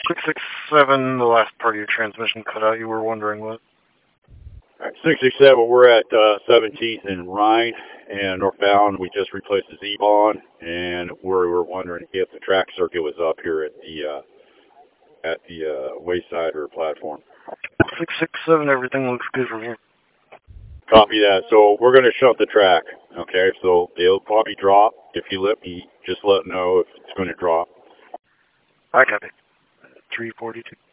667, the last part of your transmission cut out. You were wondering what? 667, we're at 17th and Rhine and northbound. We just replaced the Z-Bond, and we were wondering if the track circuit was up here at the wayside or platform. 667, everything looks good from here. Copy that. So we're going to shunt the track. Okay, so it'll probably drop. If you let me, just let know if it's going to drop. I got it. 342.